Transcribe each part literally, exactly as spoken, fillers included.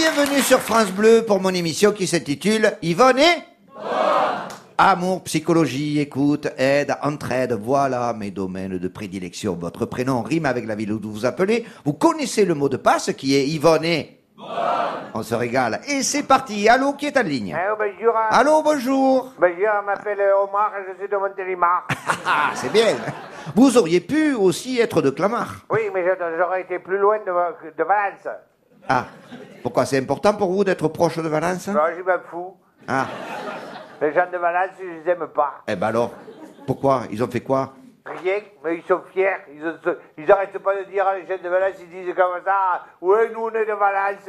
Bienvenue sur France Bleu pour mon émission qui s'intitule Yvonne et... Amour, psychologie, écoute, aide, entraide, voilà mes domaines de prédilection. Votre prénom rime avec la ville où vous appelez. Vous connaissez le mot de passe qui est Yvonne et... On se régale. Et c'est parti. Allô, qui est en ligne? Allô, bonjour. Allô, bonjour. Bonjour, je m'appelle Omar et je suis de Montélimar. Ah, c'est bien. Vous auriez pu aussi être de Clamart. Oui, mais j'aurais été plus loin de, de Valence. Ah, pourquoi c'est important pour vous d'être proche de Valence? Non, je m'en fous. Ah, Les gens de Valence, je les aime pas. eh ben alors, pourquoi? Ils ont fait quoi? Rien, mais ils sont fiers. Ils, ont, ils arrêtent pas de dire à les gens de Valence, ils disent comme ça, ouais, nous on est de Valence.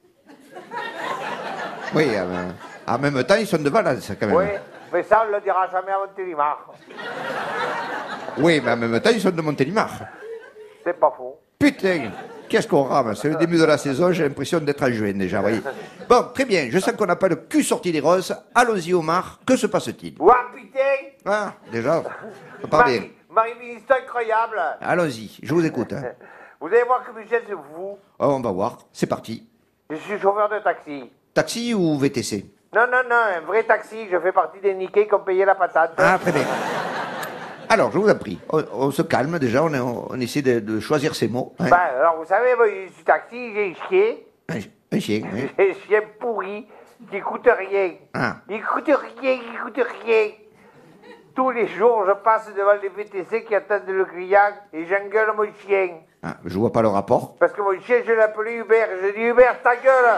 Oui, euh, en même temps, ils sont de Valence quand même. Oui, mais ça, on le dira jamais à Montélimar. Oui, mais en même temps, ils sont de Montélimar. C'est pas faux. Putain, qu'est-ce qu'on rame? C'est le début de la saison, j'ai l'impression d'être en juin déjà, voyez. Bon, très bien, je sens qu'on n'a pas le cul sorti des roses. Allons-y, Omar, que se passe-t-il? Ouah, putain. Ah, déjà, pas bien. Marie, Marie, c'est incroyable. Allons-y, je vous écoute. Hein. Vous allez voir que Michel, c'est vous. Oh, on va voir, c'est parti. Je suis chauffeur de taxi. Taxi ou V T C? Non, non, non, un vrai taxi. Je fais partie des niqués qui ont payé la patate. Ah, très bien. Alors, je vous en prie, on, on se calme déjà, on, on essaie de, de choisir ses mots. Hein. Ben, alors, vous savez, moi, je suis taxi, j'ai un chien. Un, un chien, oui. J'ai un chien pourri qui coûte rien. Ah. Il coûte rien, il coûte rien. Tous les jours, je passe devant les V T C qui attendent le client et j'engueule mon chien. Ah, je vois pas le rapport. Parce que mon chien, je l'ai appelé Hubert. Je dis, Hubert, ta gueule.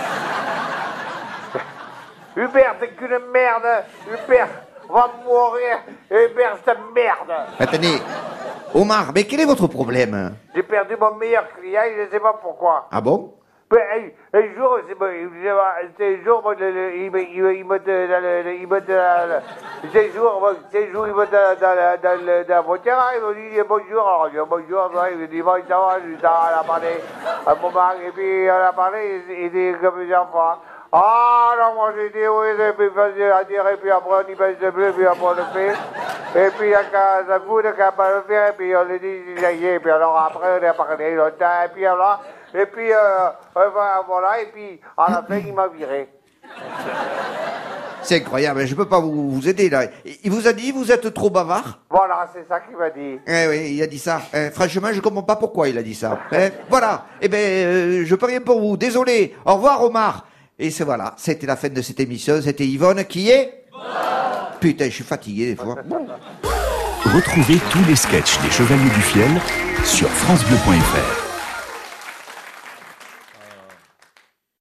Hubert, t'es qu'une merde. Hubert, va mourir. Hubert, c'est une merde. Attendez, Omar, mais quel est votre problème? J'ai perdu mon meilleur client, je ne sais pas pourquoi. Ah bon? Ben, un, un jour, c'est bon, c'est un jour, bon, le, le, il me, il me, il me, le, le, il me, c'est un jour, bon, c'est un jour, il me, dans, dans, dans, dans la voiture, il me dit bonjour, alors je dis bonjour, il me dit bon, ça va, je dis ça, on a parlé un moment, et puis on a parlé, il dit comme plusieurs fois. Ah, non, moi j'ai dit oui, c'est plus facile à dire, et puis après on y passe plus, puis après on le fait. Et puis quand ça fout, quand on le fait, et puis on le dit, ça y est, et puis alors après on a parlé longtemps, et puis alors, et puis euh, voilà, et puis à la fin il m'a viré. C'est incroyable, je peux pas vous, vous aider là. Il vous a dit, vous êtes trop bavard? Voilà, c'est ça qu'il m'a dit. Eh oui, il a dit ça. Eh, franchement, je comprends pas pourquoi il a dit ça. Eh, voilà, eh ben, euh, je peux rien pour vous, désolé. Au revoir Omar. Et c'est voilà, c'était la fin de cette émission, c'était Yvonne qui est... Putain, je suis fatigué des fois. Retrouvez tous les sketchs des Chevaliers du Fiel sur francebleu point fr.